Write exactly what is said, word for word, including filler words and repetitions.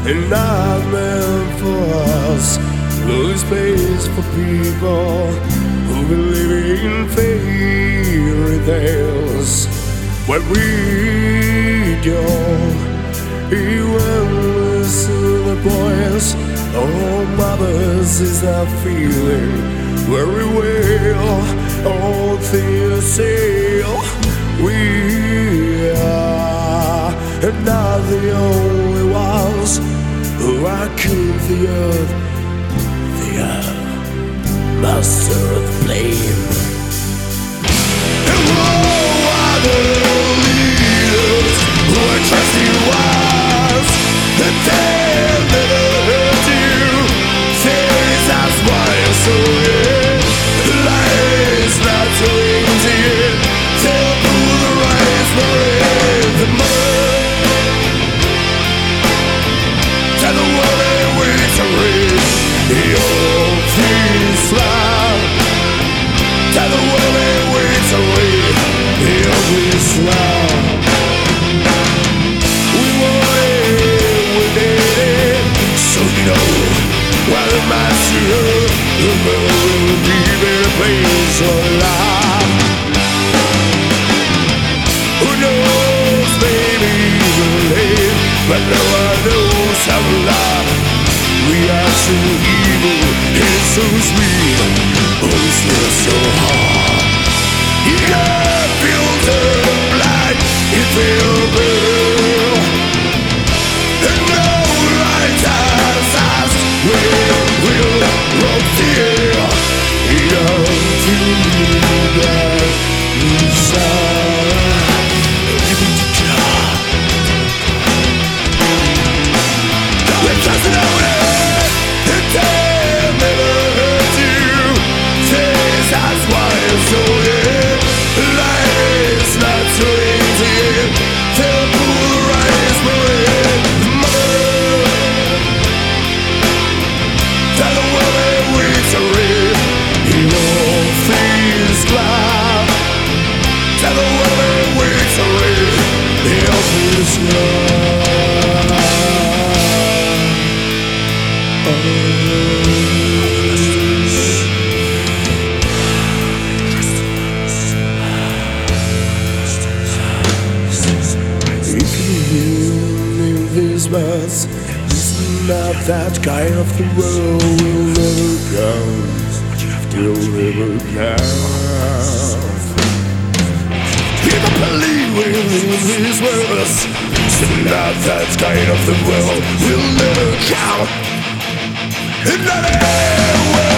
and not meant for us. There's space for people who believe in fairy tales. When we go, he will listen to the boys. Oh, mothers is not feeling very well. All things sail. We are not the only ones who are king of the earth. The earth, master of the flame. And all other leaders who are trusting us, the damn never hurt you. Says that's why you're so in. Life's not so easy. Tell who the right for in the mud. Tell the world where to reach. Your peace love. Tell the world where to reach. Your peace love. We want it, we need it. So you know, while the master of the world will be their place of life. Who knows, maybe we'll live, but no one knows how to love. We are so evil, it's so sweet, oh, it's not so hard. You got filter blind, you feel blue. And no light has us, we'll, we'll rock the air. You don't feel that inside. It doesn't know it, it damn never hurt you. Says that's why it's so in. Life's not so easy. Tell who the right is for it. Mother, tell the woman we're to read. Your face glad. Tell the woman we're to read. Your face glad. Words, it's not that kind of the world will never come, will never come. People believe in these words, it's not that kind of the world will never come. It's not a world.